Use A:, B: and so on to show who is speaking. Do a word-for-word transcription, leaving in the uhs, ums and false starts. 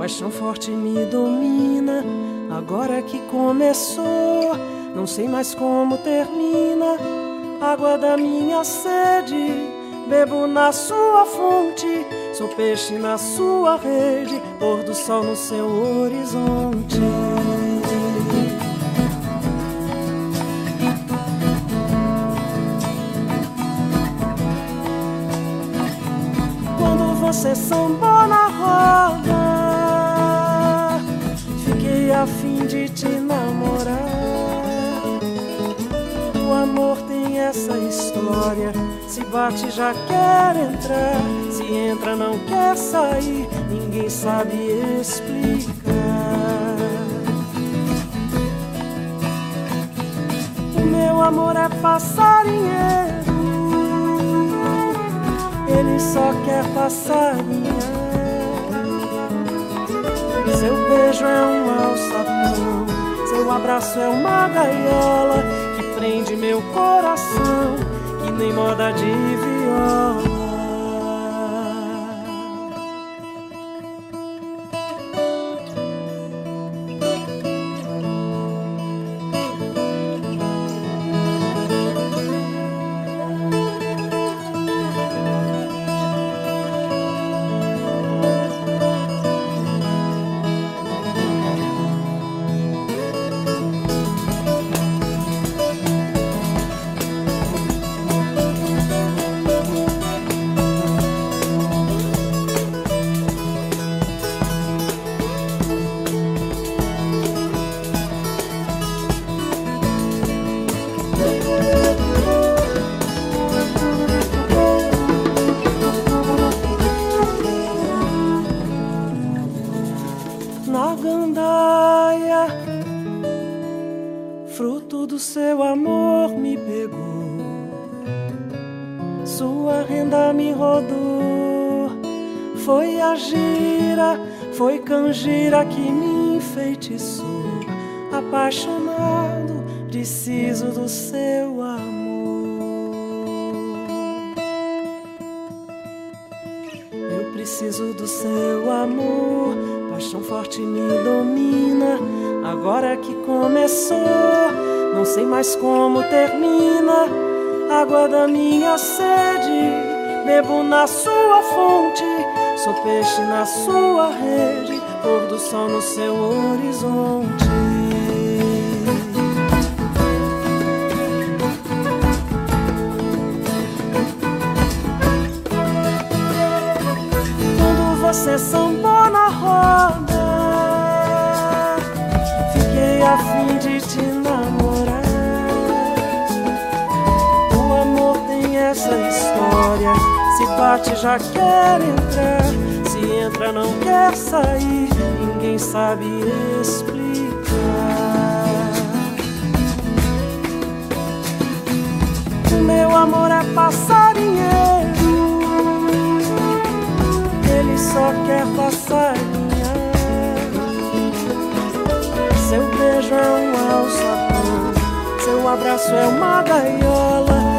A: paixão forte me domina. Agora que começou, não sei mais como termina. Água da minha sede, bebo na sua fonte. Sou peixe na sua rede, pôr do sol no seu horizonte. Quando você sambou na roda, fiquei a fim de te namorar. O amor tem essa história, se bate já quer entrar, se entra não quer sair, ninguém sabe explicar. O meu amor é passarinheiro, ele só quer passarinhar. Seu beijo é um alçapão, seu abraço é uma gaiola que prende meu coração, que nem moda de viola. Na gandaia, fruto do seu amor me pegou, sua renda me rodou. Foi a gira, foi canjira que me enfeitiçou. Apaixonado, preciso do seu amor. Eu preciso do seu amor, paixão forte me domina. Agora que começou, não sei mais como termina. Água da minha sede, bebo na sua fonte. Sou peixe na sua rede, pôr do sol no seu horizonte. Quando você sambou na roda, fiquei a fim de te namorar. O amor tem essa história, se bate já quer entrar, se entra não quer sair, ninguém sabe explicar. O meu amor é passarinheiro, ele só quer passarinhar. Seu beijo é um alçapão, seu abraço é uma gaiola